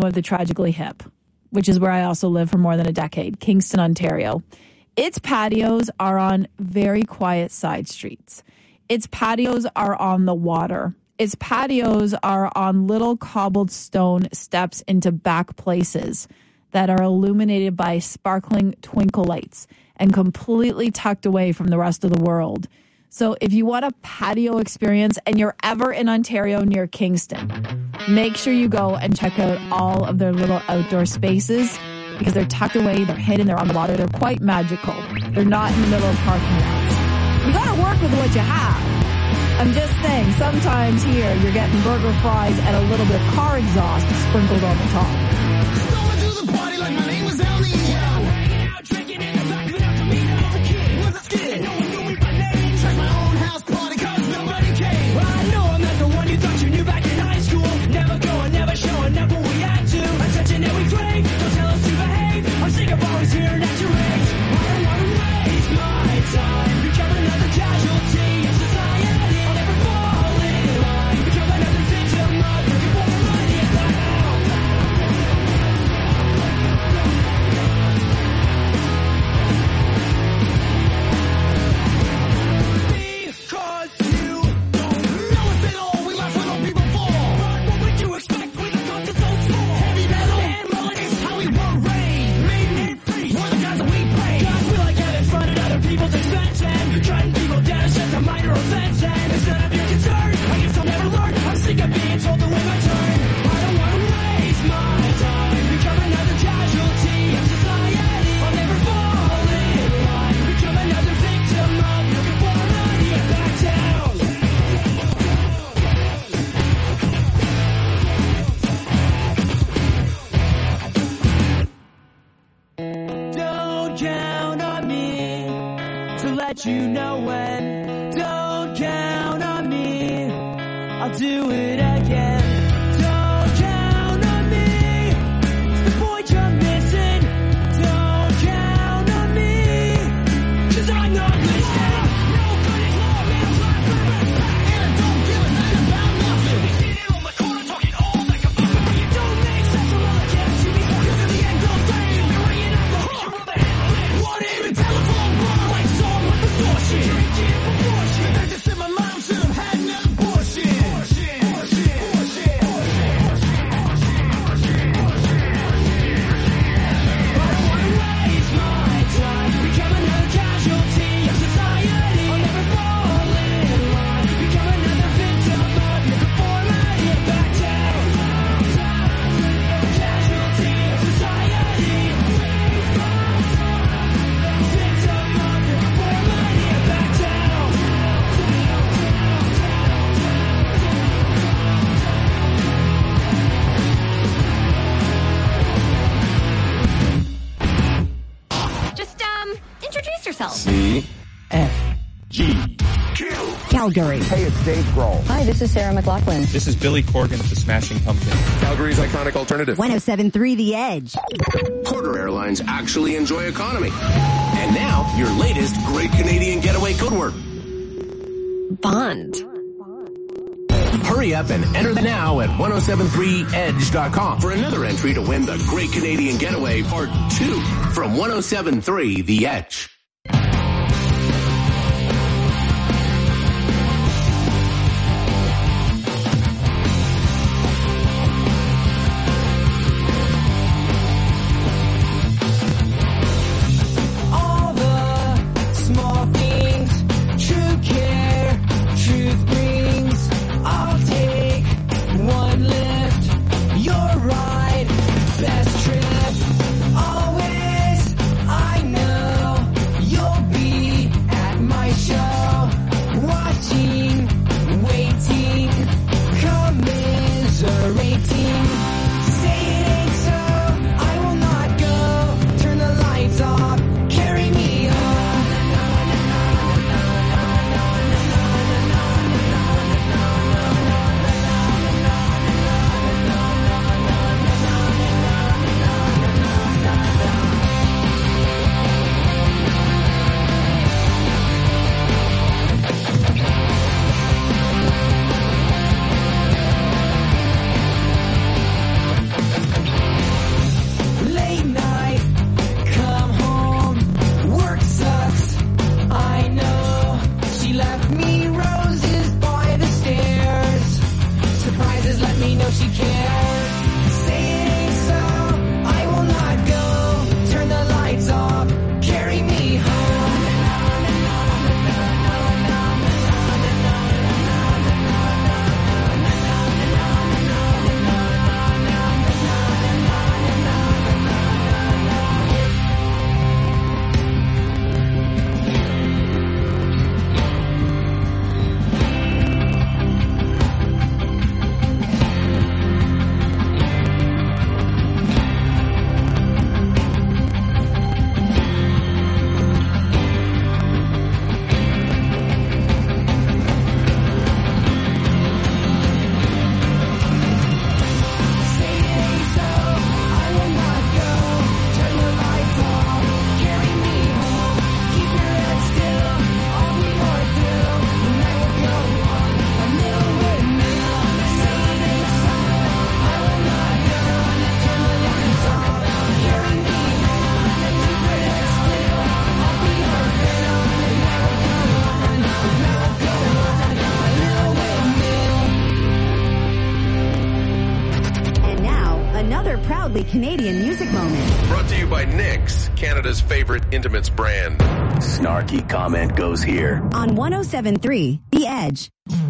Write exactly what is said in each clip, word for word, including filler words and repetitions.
of the Tragically Hip, which is where I also lived for more than a decade, Kingston, Ontario. Its patios are on very quiet side streets. Its patios are on the water. Its patios are on little cobbled stone steps into back places that are illuminated by sparkling twinkle lights and completely tucked away from the rest of the world. So if you want a patio experience and you're ever in Ontario near Kingston, make sure you go and check out all of their little outdoor spaces because they're tucked away, they're hidden, they're on the water, they're quite magical. They're not in the middle of parking lots. You gotta work with what you have. I'm just saying, sometimes here you're getting burger fries and a little bit of car exhaust sprinkled on the top. You know when, don't count on me, I'll do it again. Don't count on me, it's the point you're missing. Don't count on me, cause I'm not listening. Nobody's law, man's life, and don't give a damn about nothing. They sitting on the corner talking all that about me. It don't make sense for all I can't see me. Cause in the end they'll say, they're ringing up the hook. What even telephone bar like song with the bullshit. Drinking for bullshit. I just said my mom should have had another bullshit. Bullshit. Bullshit. Bullshit. I don't wanna waste my time. Become another casualty of society. I'll never fall in line. Become another victim of your conformity. Back down. Casualty of society. Yourself. C F G Q Calgary. Hey, it's Dave Grohl. Hi, this is Sarah McLachlan. This is Billy Corgan of the Smashing Pumpkins. Calgary's iconic alternative. one oh seven point three The Edge. Porter Airlines actually enjoy economy. And now, your latest Great Canadian Getaway code word. Bond. Hurry up and enter now at ten seventy-three edge dot com for another entry to win the Great Canadian Getaway Part two from ten seventy-three The Edge. Best trip, always, I know. another proudly Canadian music moment. Brought to you by Nix, Canada's favorite intimates brand. Snarky comment goes here. On one oh seven point three, The Edge.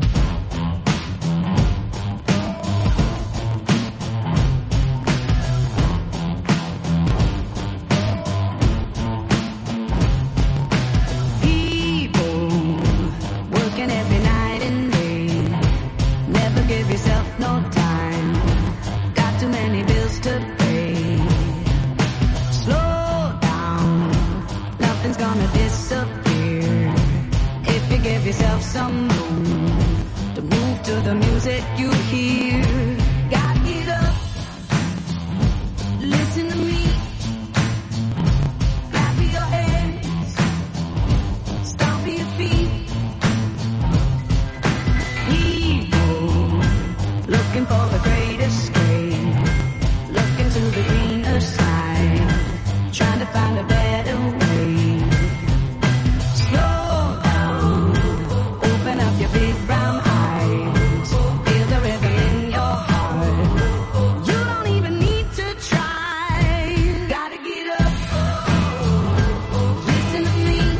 Some room to move to the music you hear. Gotta get up, listen to me, clap your hands, stomp your feet. People looking for the great escape, looking to the greener side, trying to find a better way. Big brown eyes, feel the rhythm in your heart. You don't even need to try. Gotta get up, listen to me,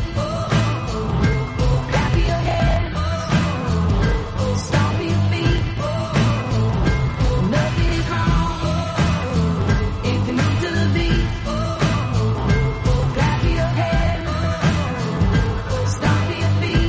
clap your hands, stomp your feet. Nothing's wrong if you move to the beat. Clap your hands, stomp your feet.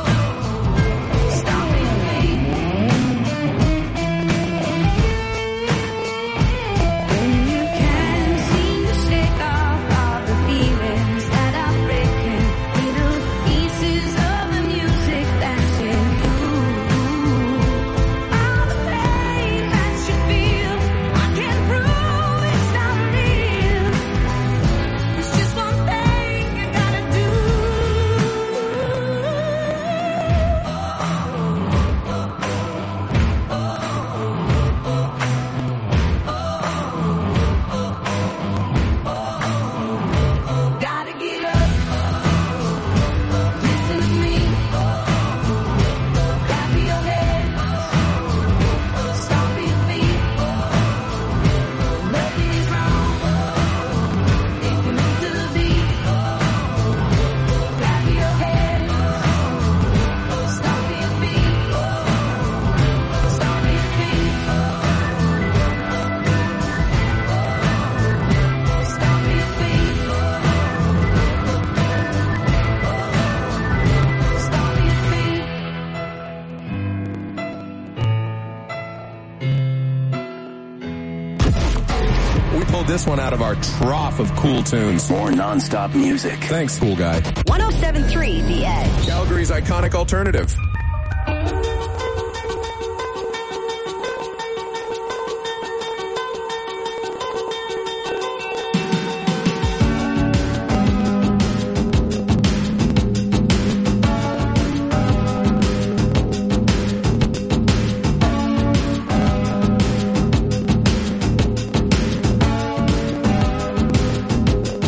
This one out of our trough of cool tunes. More non-stop music. Thanks, cool guy. one oh seven point three, The Edge. Calgary's iconic alternative.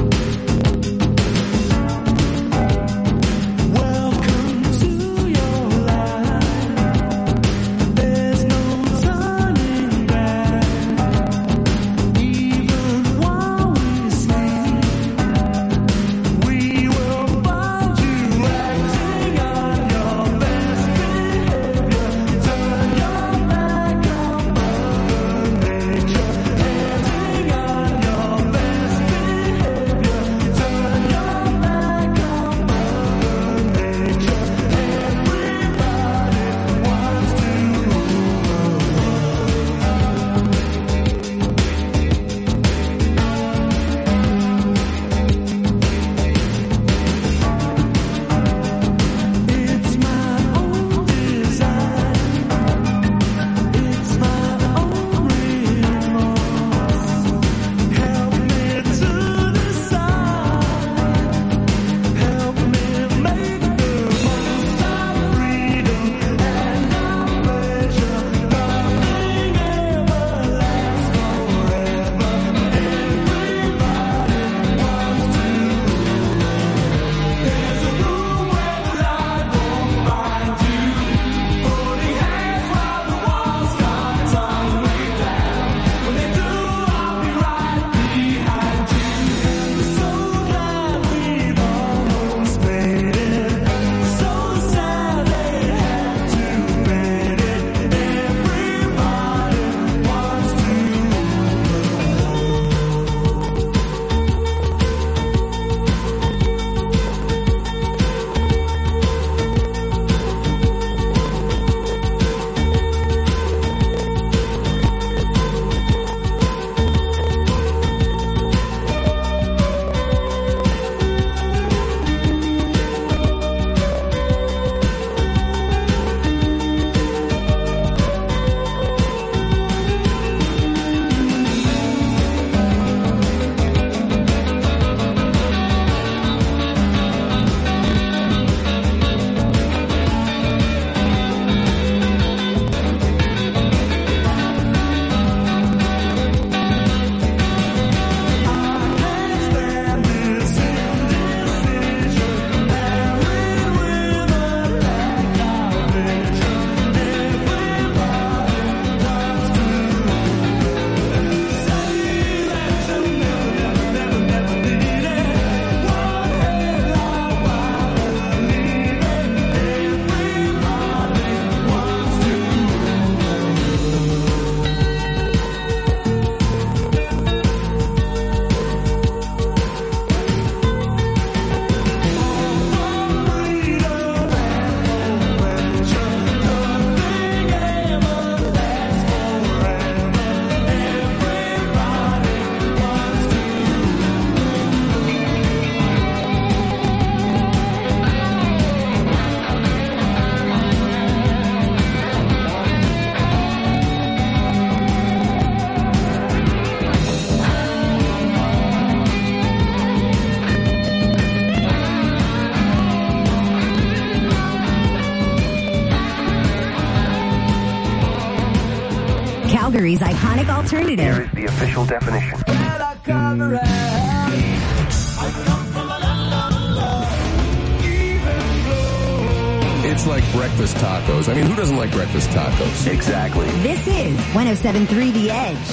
Welcome to your Calgary's iconic alternative. Here is the official definition. It's like breakfast tacos. I mean, who doesn't like breakfast tacos? Exactly. This is one oh seven point three The Edge.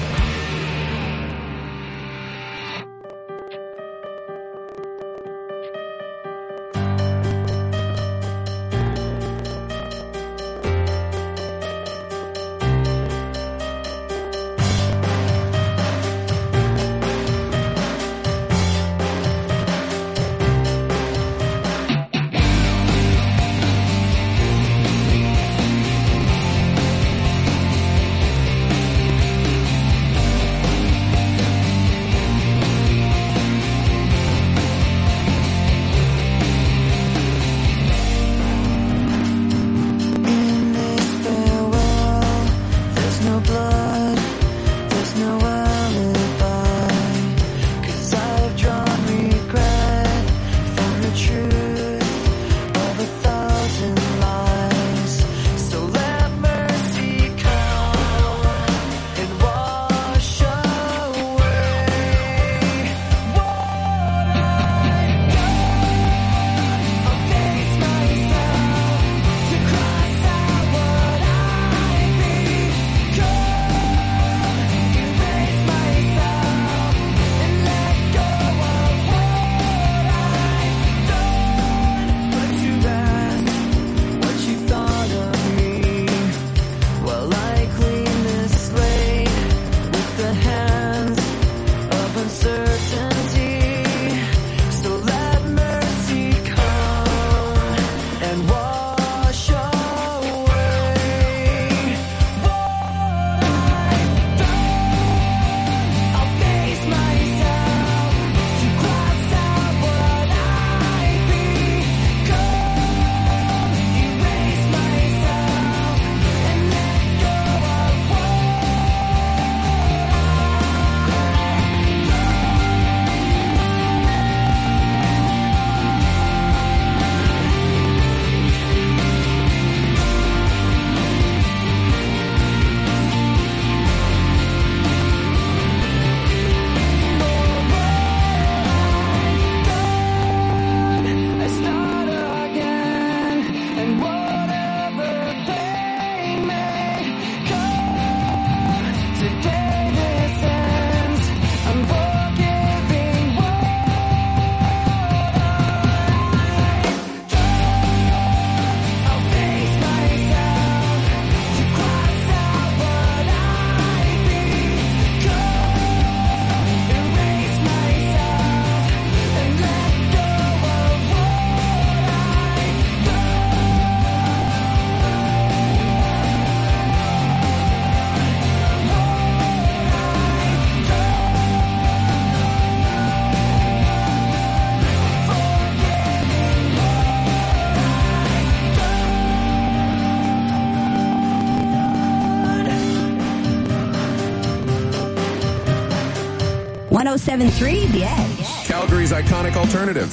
one oh seven point three The Edge. Calgary's iconic alternative.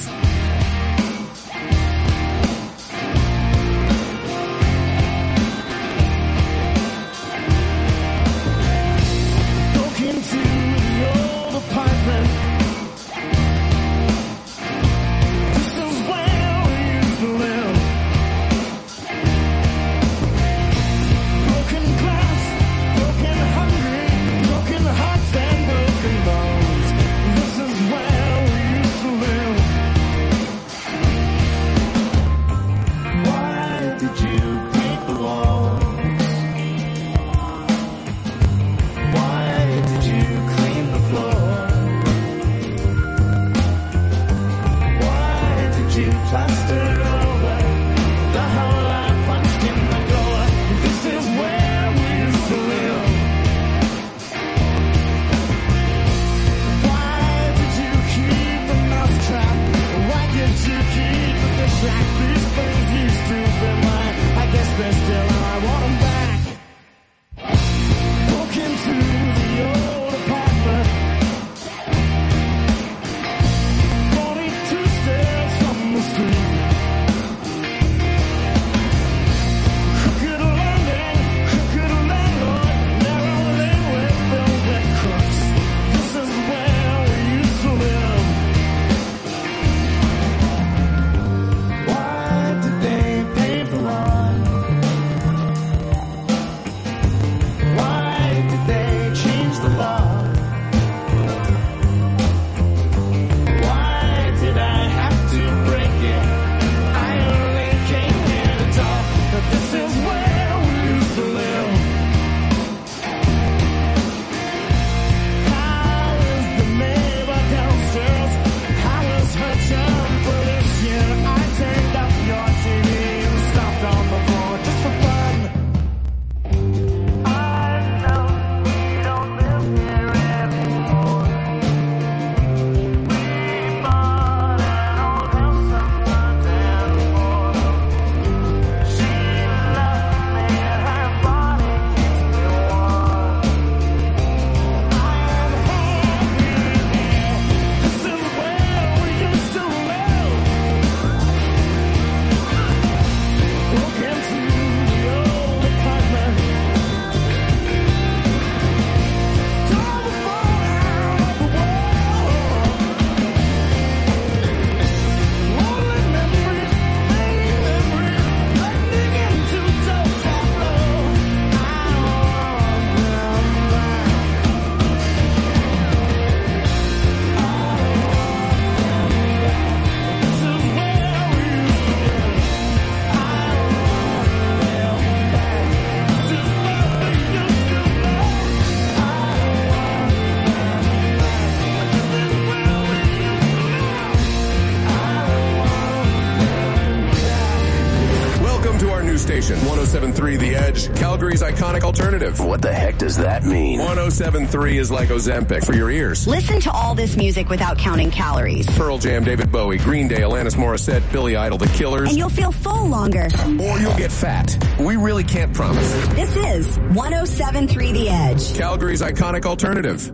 station. one oh seven point three The Edge, Calgary's iconic alternative. What the heck does that mean? one oh seven point three is like Ozempic for your ears. Listen to all this music without counting calories. Pearl Jam, David Bowie, Green Day, Alanis Morissette, Billy Idol, The Killers. And you'll feel full longer. Or you'll get fat. We really can't promise. This is one oh seven point three The Edge. Calgary's iconic alternative.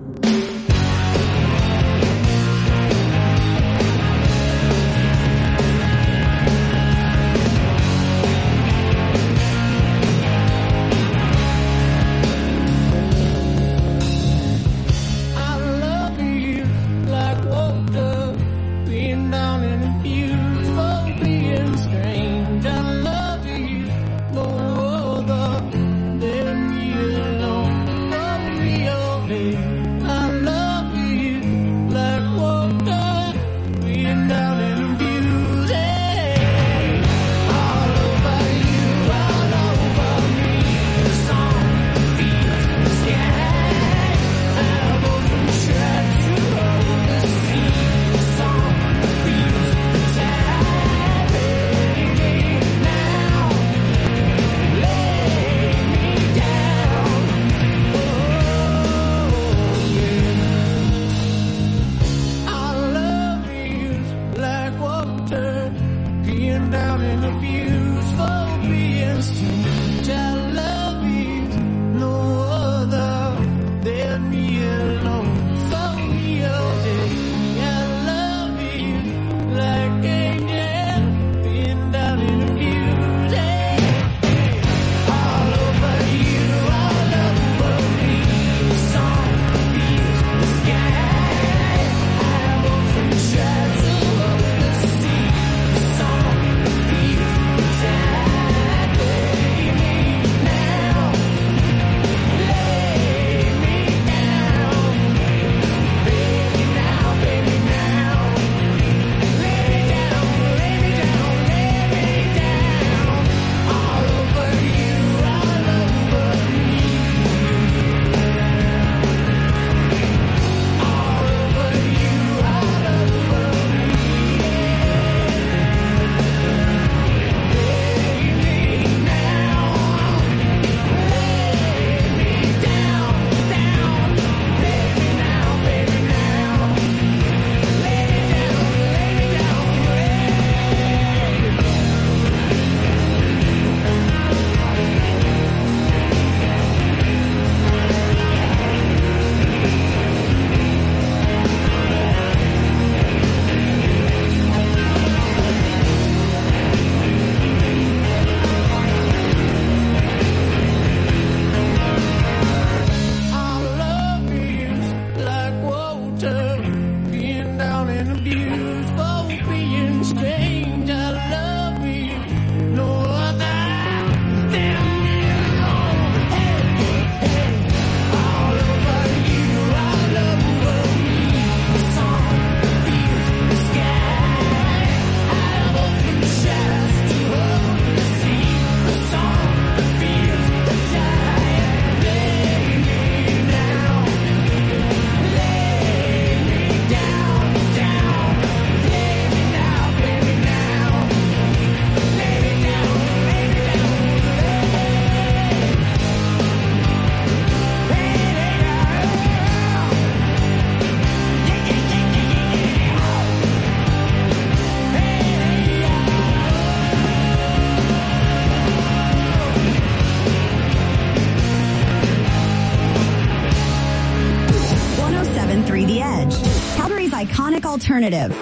Iconic alternative.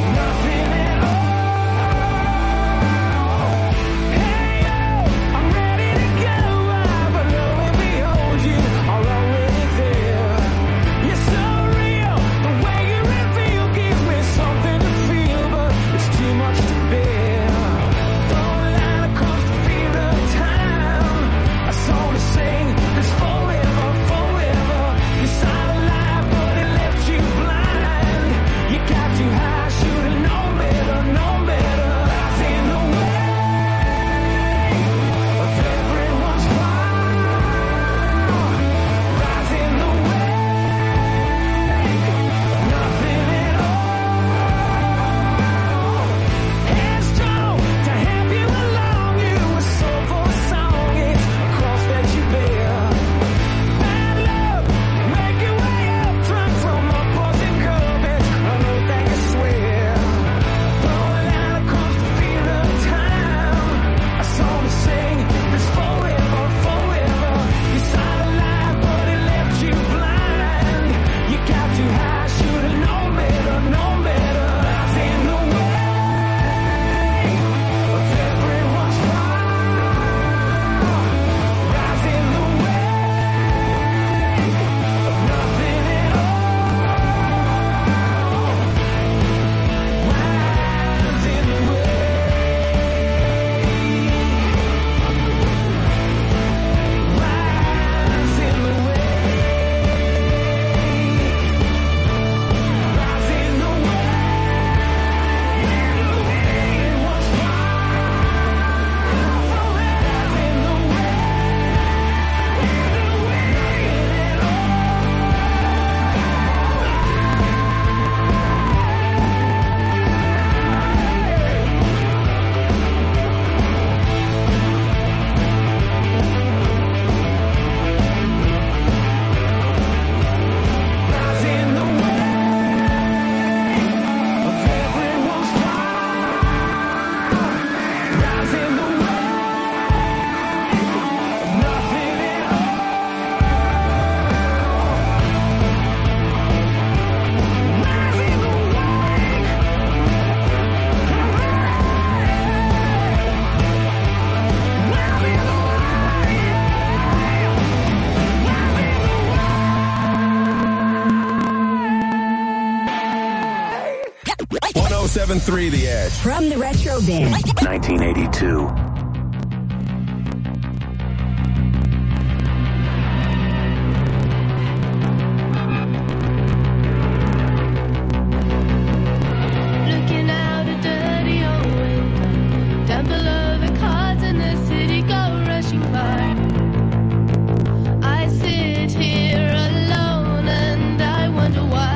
I'm ready. seven three The Edge. From the Retro Bin. nineteen eighty-two. Looking out a dirty old window, down below the cars in the city go rushing by. I sit here alone and I wonder why.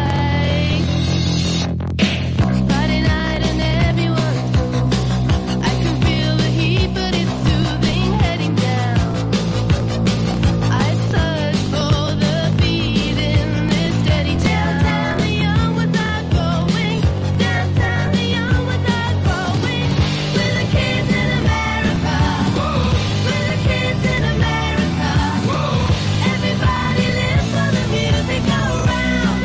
Friday night and everyone's cool. I can feel the heat, but it's soothing heading down. I search for the beat in this steady town. Downtown, the young ones are going. Downtown, the young ones are growing. We're the kids in America. We're the kids in America. Everybody lives for the music around.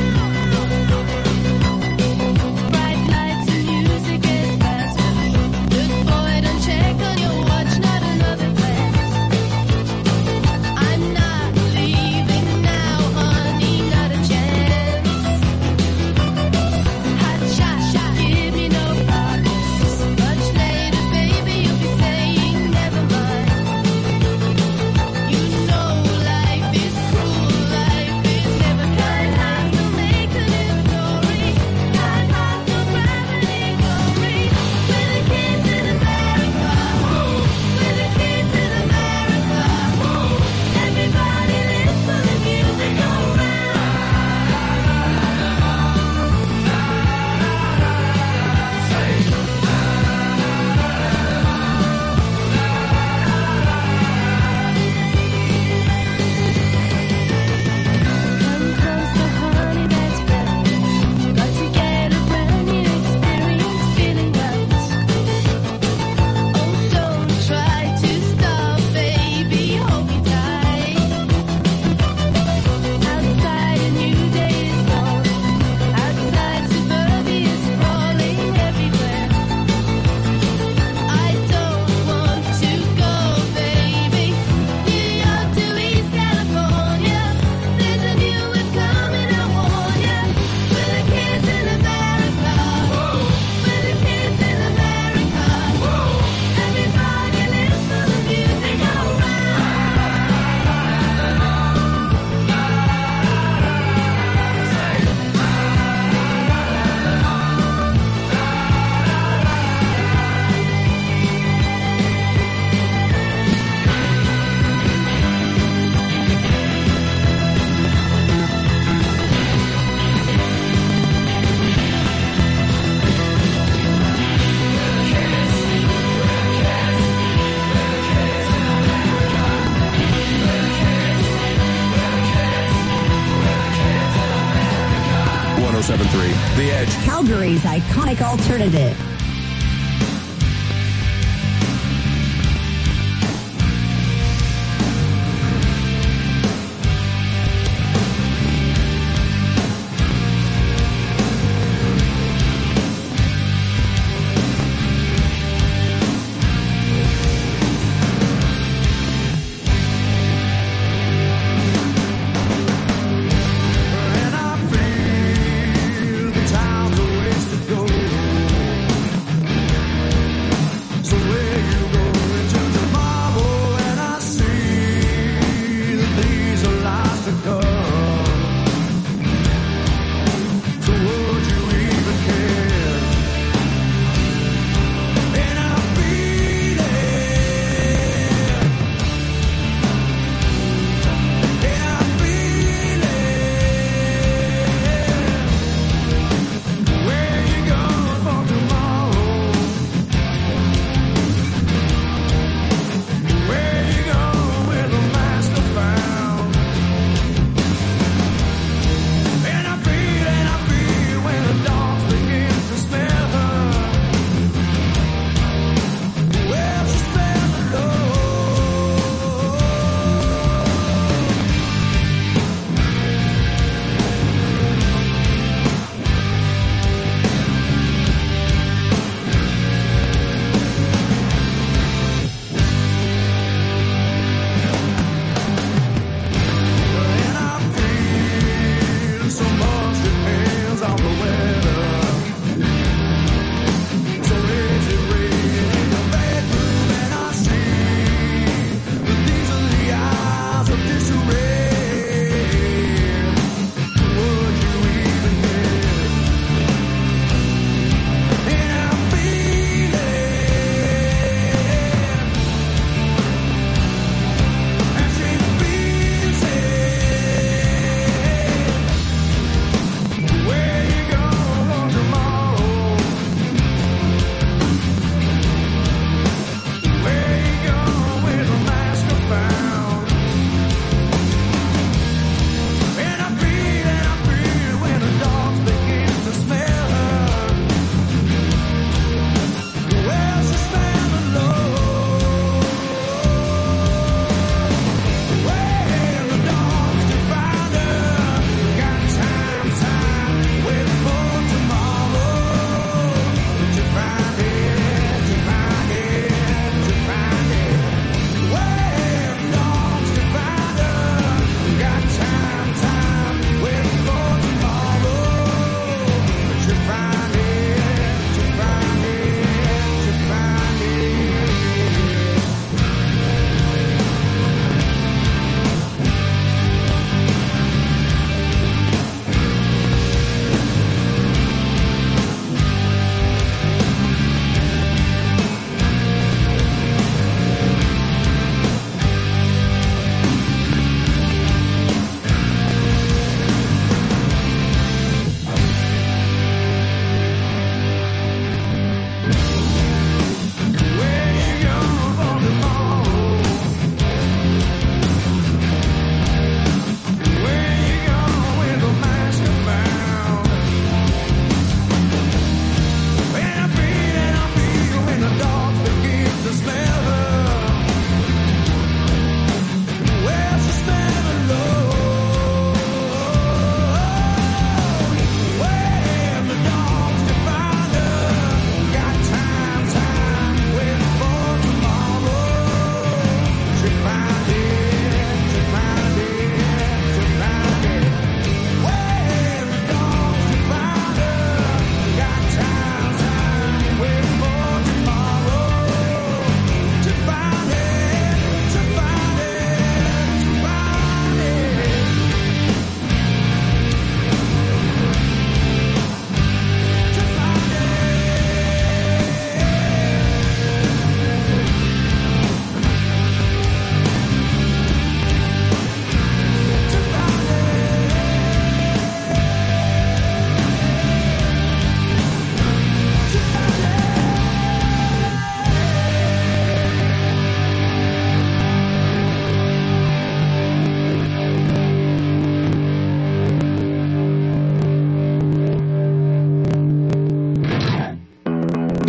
Bright lights and music gets faster. Look for it and check on your watch, not another glance. I'm not leaving now, honey, not a chance. Hot shot, shot, give me no promise. Much later, baby, you'll be saying never mind. You know life is cruel, life is never kind. Time to make a new story. Time has no gravity, glory. We're the kids in America. We're the kids in America. Everybody lives for the music around. Come closer, honey, that's better. Got to get a brand new experience, feeling right. Oh, don't try to stop, baby, hold me tight. Outside a new day is born. Outside suburbia is sprawling everywhere. I don't want to go, baby. New York to East California. There's a new wave coming, I warn ya. We're the kids in America. We're the kids in America. Everybody lives for the music around. one oh seven three The Edge. Calgary's iconic alternative. And I feel the time's a ways to go.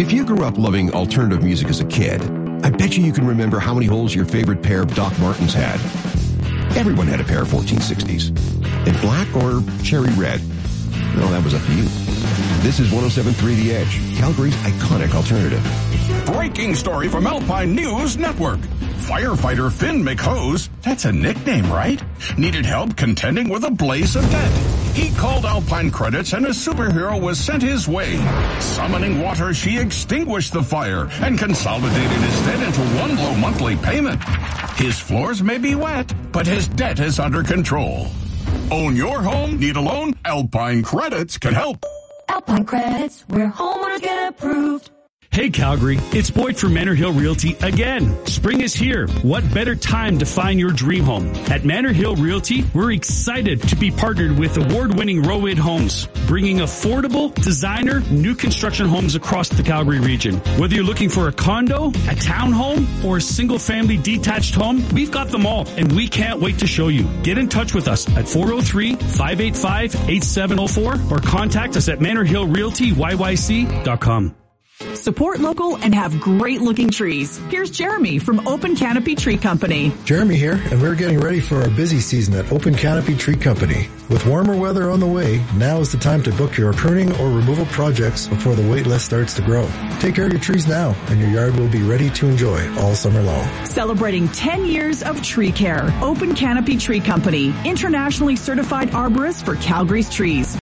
If you grew up loving alternative music as a kid, I bet you you can remember how many holes your favorite pair of Doc Martens had. Everyone had a pair of fourteen sixties. In black or cherry red. Well, that was up to you. This is one oh seven point three The Edge, Calgary's iconic alternative. Breaking story from Alpine News Network. Firefighter Finn McHose, that's a nickname, right? Needed help contending with a blaze of debt. He called Alpine Credits and a superhero was sent his way. Summoning water, she extinguished the fire and consolidated his debt into one low monthly payment. His floors may be wet, but his debt is under control. Own your home? Need a loan? Alpine Credits can help. Alpine Credits, where homeowners get approved. Hey Calgary, it's Boyd from Manor Hill Realty again. Spring is here. What better time to find your dream home? At Manor Hill Realty, we're excited to be partnered with award-winning Roid Homes, bringing affordable, designer, new construction homes across the Calgary region. Whether you're looking for a condo, a townhome, or a single-family detached home, we've got them all, and we can't wait to show you. Get in touch with us at four oh three, five eight five, eight seven oh four or contact us at manor hill realty y y c dot com. Support local and have great-looking trees. Here's Jeremy from Open Canopy Tree Company. Jeremy here, and we're getting ready for our busy season at Open Canopy Tree Company. With warmer weather on the way, now is the time to book your pruning or removal projects before the wait list starts to grow. Take care of your trees now, and your yard will be ready to enjoy all summer long. Celebrating ten years of tree care. Open Canopy Tree Company, internationally certified arborist for Calgary's trees.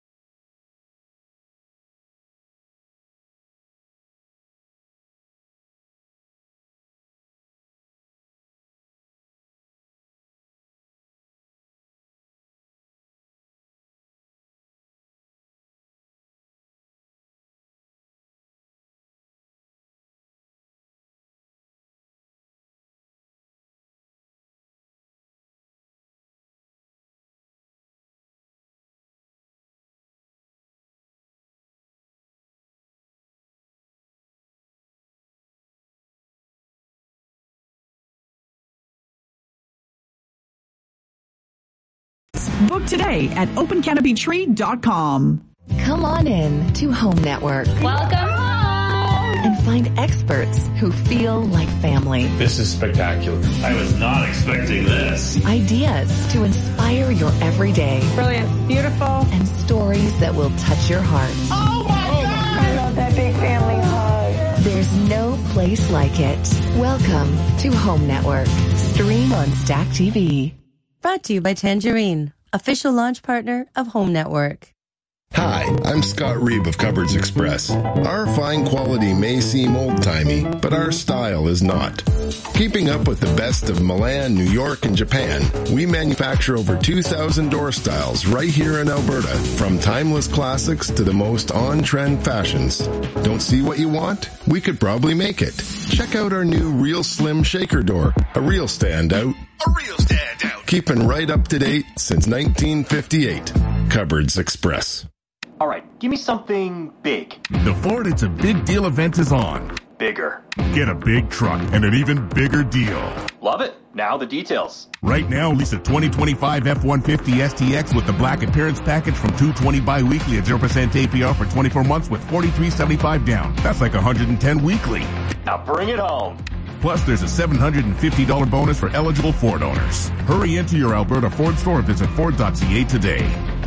Book today at open canopy tree dot com. Come on in to Home Network. Welcome home! And find experts who feel like family. This is spectacular. I was not expecting this. Ideas to inspire your everyday. Brilliant. Beautiful. And stories that will touch your heart. Oh my God! I love that big family hug. There's no place like it. Welcome to Home Network. Stream on Stack T V. Brought to you by Tangerine, official launch partner of Home Network. Hi, I'm Scott Reeb of Cupboards Express. Our fine quality may seem old-timey, but our style is not. Keeping up with the best of Milan, New York, and Japan, we manufacture over two thousand door styles right here in Alberta, from timeless classics to the most on-trend fashions. Don't see what you want? We could probably make it. Check out our new Real Slim Shaker Door, a real standout. A real standout. Keeping right up to date since nineteen fifty-eight. Cupboards Express. All right, give me something big. The Ford It's a Big Deal event is on. Bigger. Get a big truck and an even bigger deal. Love it. Now the details. Right now, lease a twenty twenty-five F one fifty S T X with the black appearance package from two hundred twenty bi-weekly at zero percent A P R for twenty-four months with forty-three seventy-five down. That's like one hundred ten weekly. Now bring it home. Plus, there's a seven hundred fifty dollars bonus for eligible Ford owners. Hurry into your Alberta Ford store or visit Ford dot C A today.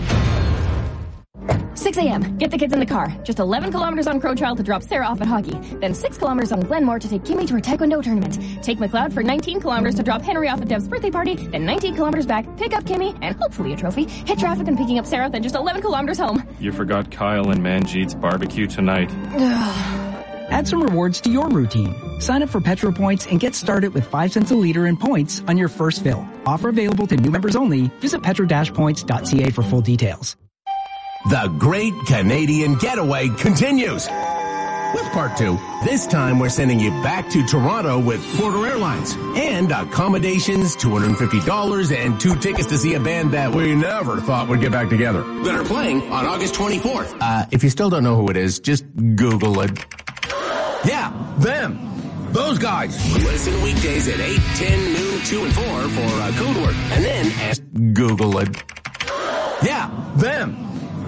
six a.m. Get the kids in the car. Just eleven kilometers on Crow Trail to drop Sarah off at hockey. Then six kilometers on Glenmore to take Kimmy to her Taekwondo tournament. Take McLeod for nineteen kilometers to drop Henry off at Dev's birthday party. Then nineteen kilometers back, pick up Kimmy, and hopefully a trophy. Hit traffic, then picking up Sarah, then just eleven kilometers home. You forgot Kyle and Manjeet's barbecue tonight. Add some rewards to your routine. Sign up for Petro Points and get started with five cents a liter in points on your first fill. Offer available to new members only. Visit petro dash points dot c a for full details. The Great Canadian Getaway continues with part two. This time we're sending you back to Toronto with Porter Airlines and accommodations, two hundred fifty dollars, and two tickets to see a band that we never thought would get back together. That are playing on August twenty-fourth. Uh, if you still don't know who it is, just Google it. Yeah, them. Those guys. Listen weekdays at eight, ten, noon, two, and four for uh, code word. And then ask Google it. Yeah, them.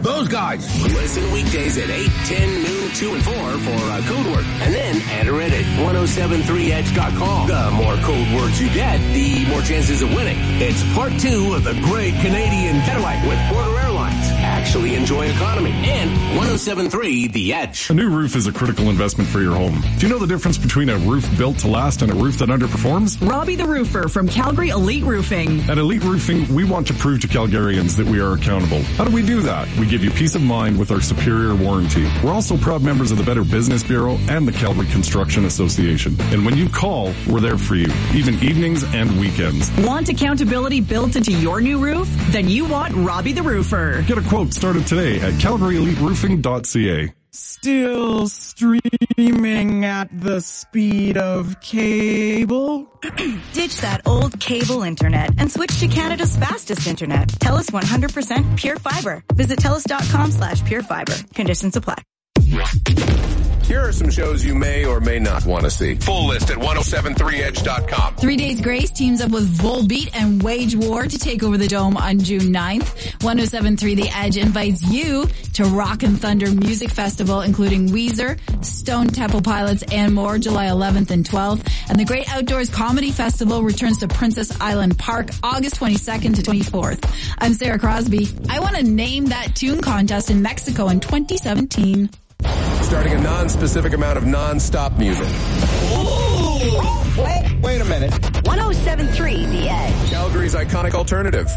those guys. Listen weekdays at eight, ten, noon, two, and four for uh, code word. And then enter it at ten seventy-three edge dot com. The more code words you get, the more chances of winning. It's part two of the Great Canadian Getaway with Porter Airlines. Actually enjoy economy. And ten seventy-three The Edge. A new roof is a critical investment for your home. Do you know the difference between a roof built to last and a roof that underperforms? Robbie the Roofer from Calgary Elite Roofing. At Elite Roofing, we want to prove to Calgarians that we are accountable. How do we do that? We give you peace of mind with our superior warranty. We're also proud members of the Better Business Bureau and the Calgary Construction Association. And when you call, we're there for you, even evenings and weekends. Want accountability built into your new roof? Then you want Robbie the Roofer. Get a quote started today at calgary elite roofing dot c a. Still streaming at the speed of cable? Ditch that old cable internet and switch to Canada's fastest internet. TELUS one hundred percent Pure Fiber. Visit telus.com slash pure fiber. Conditions apply. Here are some shows you may or may not want to see. Full list at ten seventy-three edge dot com. Three Days Grace teams up with Volbeat and Wage War to take over the Dome on June ninth. ten seventy-three The Edge invites you to Rock and Thunder Music Festival, including Weezer, Stone Temple Pilots, and more, July eleventh and twelfth. And the Great Outdoors Comedy Festival returns to Princess Island Park, August twenty-second to twenty-fourth. I'm Sarah Crosby. I want to name that tune contest in Mexico in twenty seventeen. Starting a non-specific amount of non-stop music. Oh, wait, wait a minute. ten seventy-three The Edge. Calgary's iconic alternative.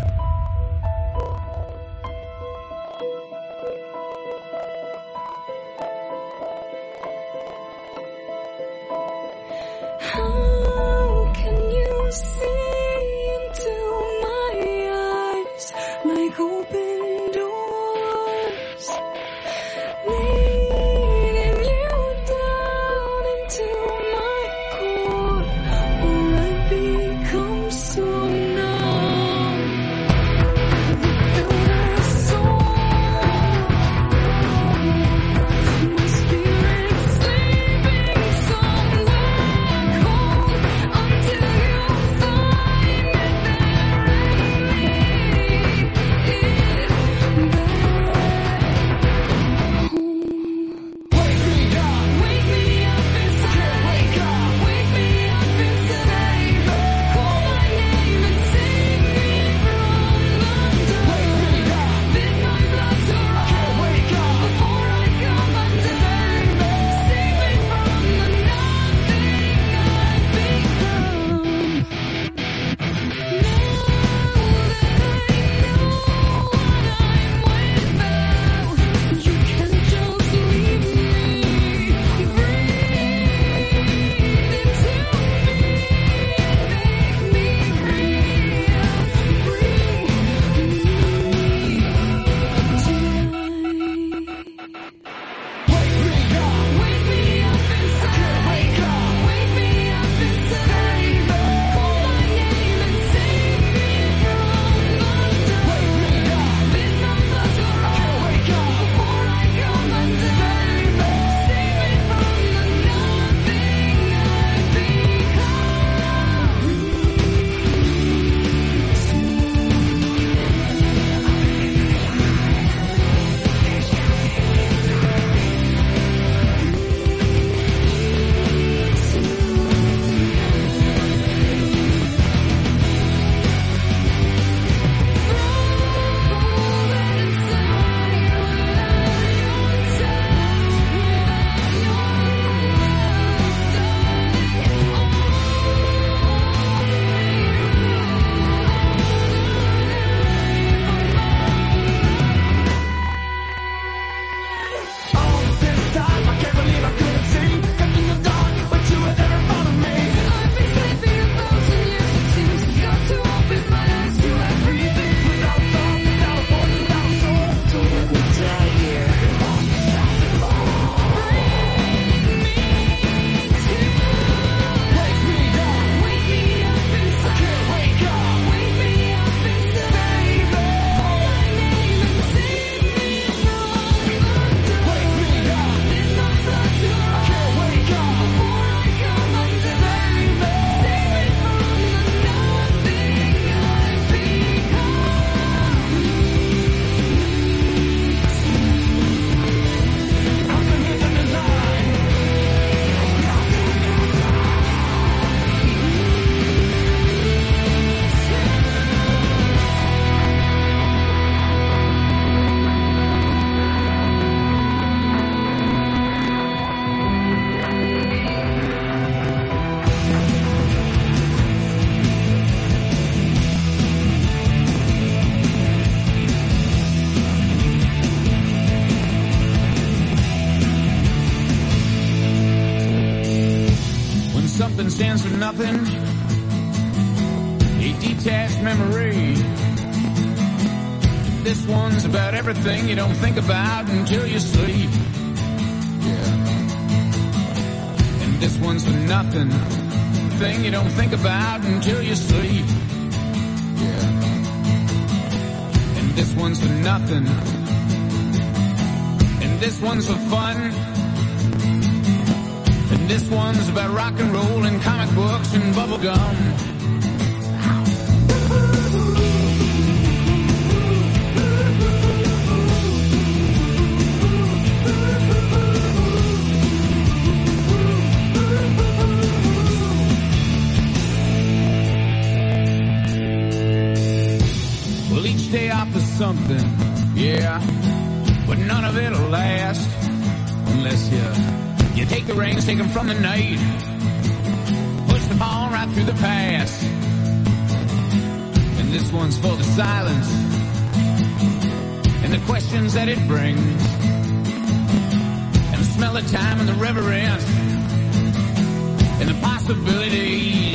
How can you see into my eyes like open doors? Leading you down into my core, or I become so numb. Nothing stands for nothing. A detached memory. This one's about everything you don't think about until you sleep. Yeah. And this one's for nothing. Thing you don't think about until you sleep. Yeah. And this one's for nothing. And this one's for fun. And this one's about rock and roll and comic books and bubble gum. Well, each day offers something, yeah, but none of it'll last unless you, you take the reins, take them from the night, push them on right through the past. And this one's for the silence and the questions that it brings, and the smell of time and the reverence and the possibilities.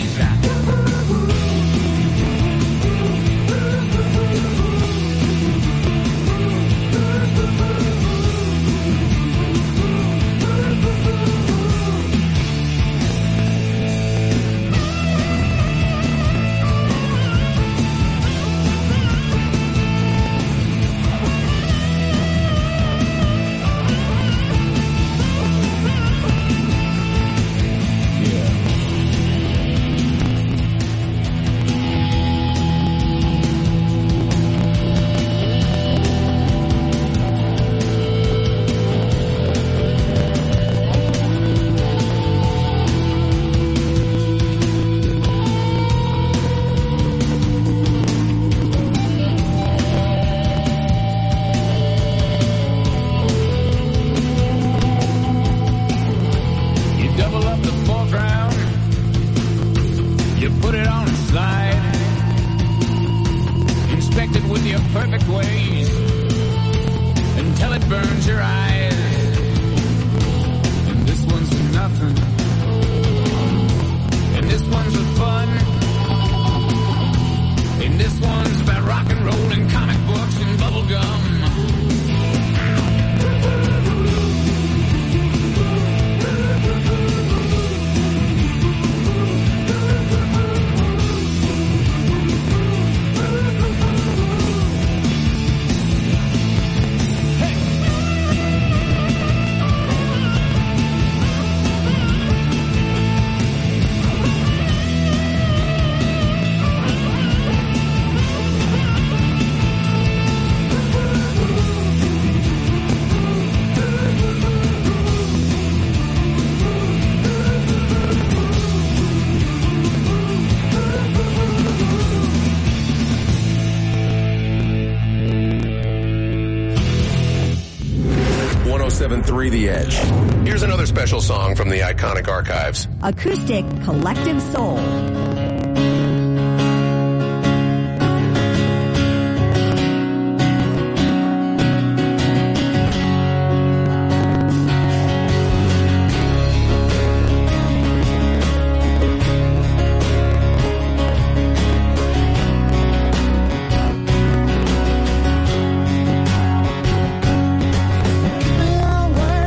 one oh seven point three The Edge. Here's another special song from the iconic archives. Acoustic Collective Soul.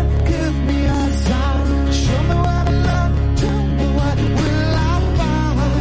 Give me a sign, show me what I love, tell me what will I find.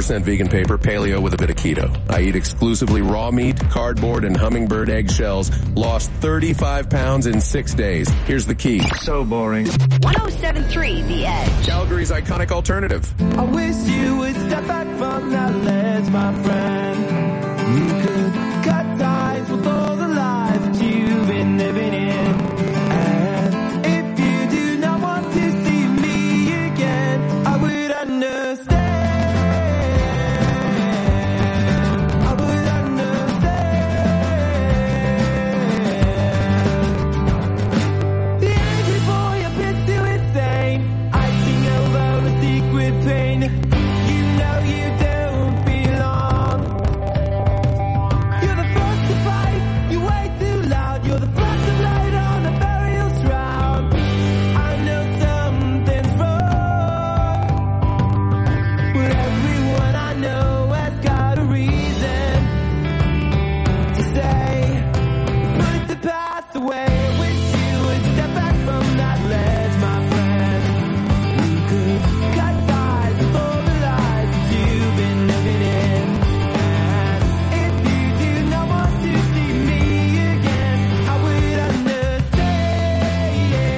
percent vegan paper, paleo with a bit of keto. I eat exclusively raw meat, cardboard, and hummingbird eggshells. Lost thirty-five pounds in six days. Here's the key. So boring. one oh seven point three The Edge. Calgary's iconic alternative. I wish you would step back from that ledge, my friend. You could cut ties with all the lies that you've been living in. And if you do not want to see me again, I would understand. I would understand. The angry boy a bit too insane, icing over a secret pain. You know you don't belong. You're the first to fight, you way too loud. You're the first to light on a burial shroud. I know something's wrong, but everyone I know has got a reason to say, put the past away. I wish you would step back from that ledge, my friend. You could cut ties with all the lies that you've been living in. And if you do not want to see me again, I would understand.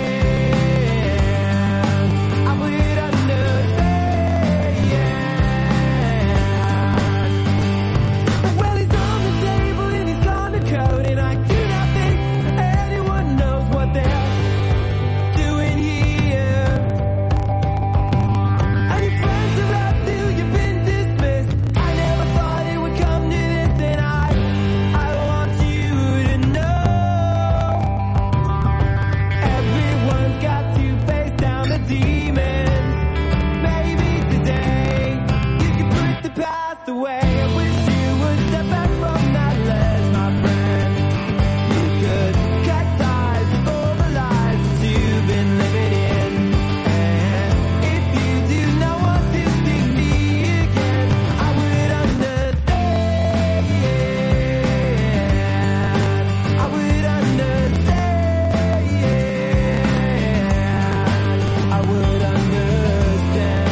I would understand. Well, he's on the table and he's gone to code, and I do not think anyone knows what they're doing here. And your friends have left you, you've been dismissed. I never thought it would come to this, and I, I want you to know. Everyone's got to face down the demons. Maybe today you can put the past away. I wish you would step back from that ledge, my friend. You could cut ties with all the lies that you've been living in. And if you do not want to see me again, I would understand. I would understand. I would understand.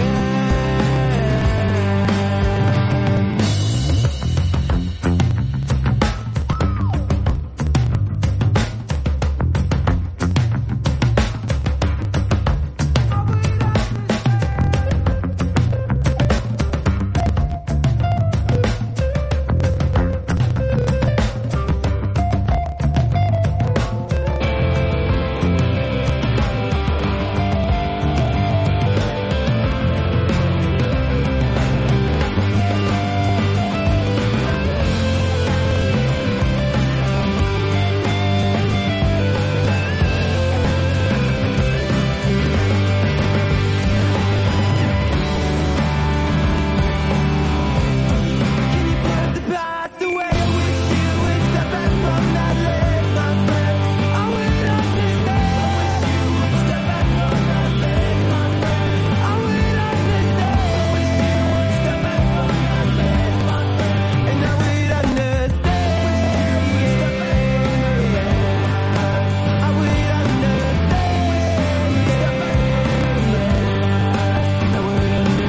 Put the past away. I wish you would step back from that ledge, my friend. I would understand. I wish you would step back from that ledge, my friend. I would understand. I wish you would step back from that ledge, my friend. And I would understand. I would understand. I would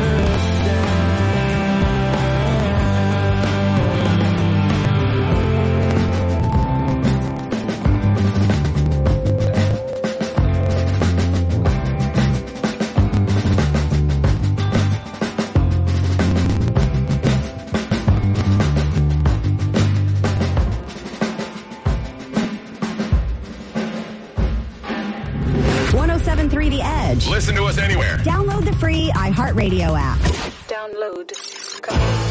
one oh seven point three The Edge. Listen to us anywhere. Download the free iHeartRadio app. Download.